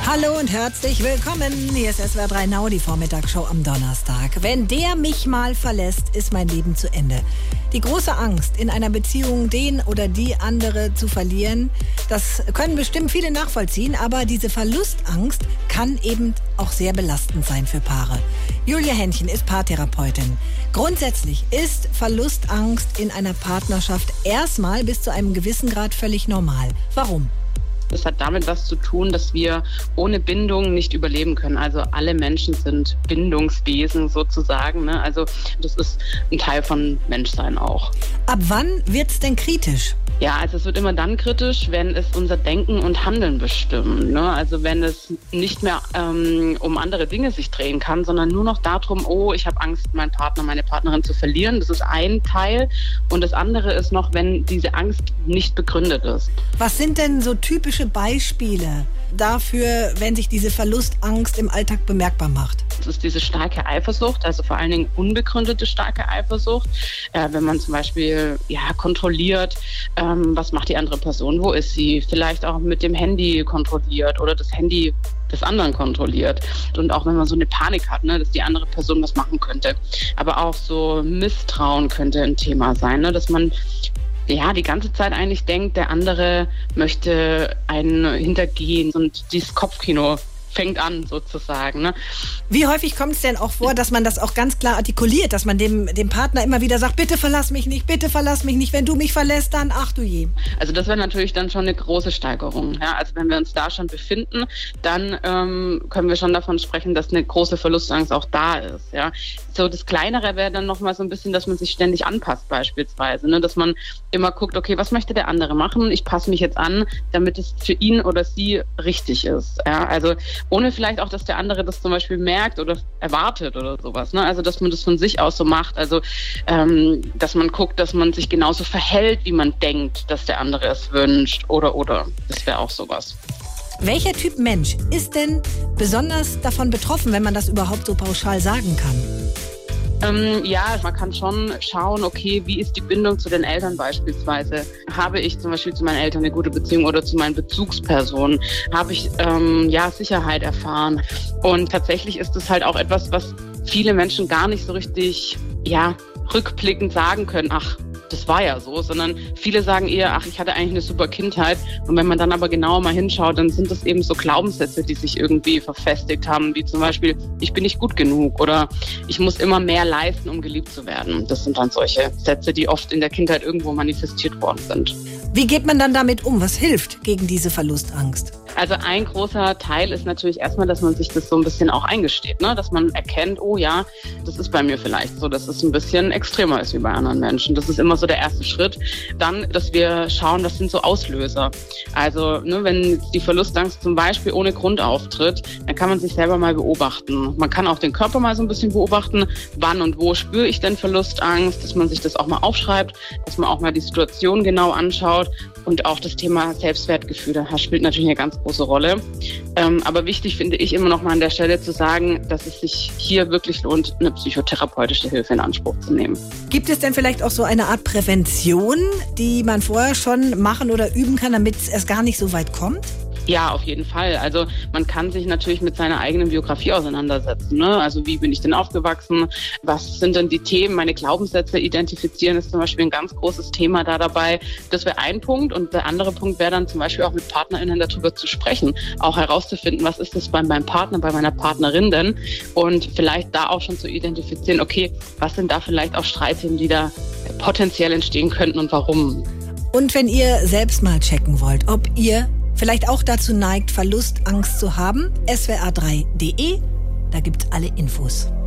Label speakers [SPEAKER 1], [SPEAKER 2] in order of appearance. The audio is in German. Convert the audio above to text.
[SPEAKER 1] Hallo und herzlich willkommen. Hier ist SWR 3 Now, die Vormittagsshow am Donnerstag. Wenn der mich mal verlässt, ist mein Leben zu Ende. Die große Angst, in einer Beziehung den oder die andere zu verlieren, das können bestimmt viele nachvollziehen, aber diese Verlustangst kann eben auch sehr belastend sein für Paare. Julia Henchen ist Paartherapeutin. Grundsätzlich ist Verlustangst in einer Partnerschaft erstmal bis zu einem gewissen Grad völlig normal. Warum?
[SPEAKER 2] Das hat damit was zu tun, dass wir ohne Bindung nicht überleben können. Also alle Menschen sind Bindungswesen sozusagen, ne? Also das ist ein Teil von Menschsein auch.
[SPEAKER 1] Ab wann wird's denn kritisch?
[SPEAKER 2] Ja, also es wird immer dann kritisch, wenn es unser Denken und Handeln bestimmt, ne? Also wenn es nicht mehr um andere Dinge sich drehen kann, sondern nur noch darum, oh, ich habe Angst, meinen Partner, meine Partnerin zu verlieren. Das ist ein Teil. Und das andere ist noch, wenn diese Angst nicht begründet ist.
[SPEAKER 1] Was sind denn so typische Beispiele dafür, wenn sich diese Verlustangst im Alltag bemerkbar macht?
[SPEAKER 2] Das ist diese starke Eifersucht, also vor allen Dingen unbegründete starke Eifersucht. Wenn man zum Beispiel kontrolliert, was macht die andere Person, wo ist sie? Vielleicht auch mit dem Handy kontrolliert oder das Handy des anderen kontrolliert. Und auch wenn man so eine Panik hat, ne, dass die andere Person was machen könnte. Aber auch so Misstrauen könnte ein Thema sein, ne, dass man die ganze Zeit eigentlich denkt, der andere möchte einen hintergehen und dieses Kopfkino fängt an sozusagen. Ne?
[SPEAKER 1] Wie häufig kommt es denn auch vor, dass man das auch ganz klar artikuliert, dass man dem Partner immer wieder sagt, bitte verlass mich nicht, wenn du mich verlässt, dann ach du je.
[SPEAKER 2] Also das wäre natürlich dann schon eine große Steigerung. Ja? Also wenn wir uns da schon befinden, dann können wir schon davon sprechen, dass eine große Verlustangst auch da ist. Ja? So das Kleinere wäre dann nochmal so ein bisschen, dass man sich ständig anpasst beispielsweise. Ne? Dass man immer guckt, okay, was möchte der andere machen? Ich passe mich jetzt an, damit es für ihn oder sie richtig ist. Ja? Also ohne vielleicht auch, dass der andere das zum Beispiel merkt oder erwartet oder sowas. Ne? Also, dass man das von sich aus so macht. Also, dass man guckt, dass man sich genauso verhält, wie man denkt, dass der andere es wünscht. Oder. Das wäre auch sowas.
[SPEAKER 1] Welcher Typ Mensch ist denn besonders davon betroffen, wenn man das überhaupt so pauschal sagen kann?
[SPEAKER 2] Man kann schon schauen, okay, wie ist die Bindung zu den Eltern beispielsweise? Habe ich zum Beispiel zu meinen Eltern eine gute Beziehung oder zu meinen Bezugspersonen? Habe ich Sicherheit erfahren? Und tatsächlich ist es halt auch etwas, was viele Menschen gar nicht so richtig rückblickend sagen können, ach, das war ja so, sondern viele sagen eher, ach, ich hatte eigentlich eine super Kindheit. Und wenn man dann aber genauer mal hinschaut, dann sind das eben so Glaubenssätze, die sich irgendwie verfestigt haben, wie zum Beispiel, ich bin nicht gut genug oder ich muss immer mehr leisten, um geliebt zu werden. Das sind dann solche Sätze, die oft in der Kindheit irgendwo manifestiert worden sind.
[SPEAKER 1] Wie geht man dann damit um? Was hilft gegen diese Verlustangst?
[SPEAKER 2] Also ein großer Teil ist natürlich erstmal, dass man sich das so ein bisschen auch eingesteht, ne? Dass man erkennt, oh ja, das ist bei mir vielleicht so, dass es ein bisschen extremer ist wie bei anderen Menschen. Das ist immer so der erste Schritt. Dann, dass wir schauen, was sind so Auslöser. Also wenn die Verlustangst zum Beispiel ohne Grund auftritt, dann kann man sich selber mal beobachten. Man kann auch den Körper mal so ein bisschen beobachten, wann und wo spüre ich denn Verlustangst, dass man sich das auch mal aufschreibt, dass man auch mal die Situation genau anschaut. Und auch das Thema Selbstwertgefühl, da spielt natürlich eine ganz große Rolle. Aber wichtig finde ich immer noch mal an der Stelle zu sagen, dass es sich hier wirklich lohnt, eine psychotherapeutische Hilfe in Anspruch zu nehmen.
[SPEAKER 1] Gibt es denn vielleicht auch so eine Art Prävention, die man vorher schon machen oder üben kann, damit es gar nicht so weit kommt?
[SPEAKER 2] Ja, auf jeden Fall. Also man kann sich natürlich mit seiner eigenen Biografie auseinandersetzen. Ne? Also wie bin ich denn aufgewachsen? Was sind denn die Themen? Meine Glaubenssätze identifizieren ist zum Beispiel ein ganz großes Thema da dabei. Das wäre ein Punkt. Und der andere Punkt wäre dann zum Beispiel auch mit PartnerInnen darüber zu sprechen. Auch herauszufinden, was ist das bei meinem Partner, bei meiner Partnerin denn? Und vielleicht da auch schon zu identifizieren, okay, was sind da vielleicht auch Streitthemen, die da potenziell entstehen könnten und warum?
[SPEAKER 1] Und wenn ihr selbst mal checken wollt, ob ihr vielleicht auch dazu neigt, Verlustangst zu haben, swr3.de, da gibt's alle Infos.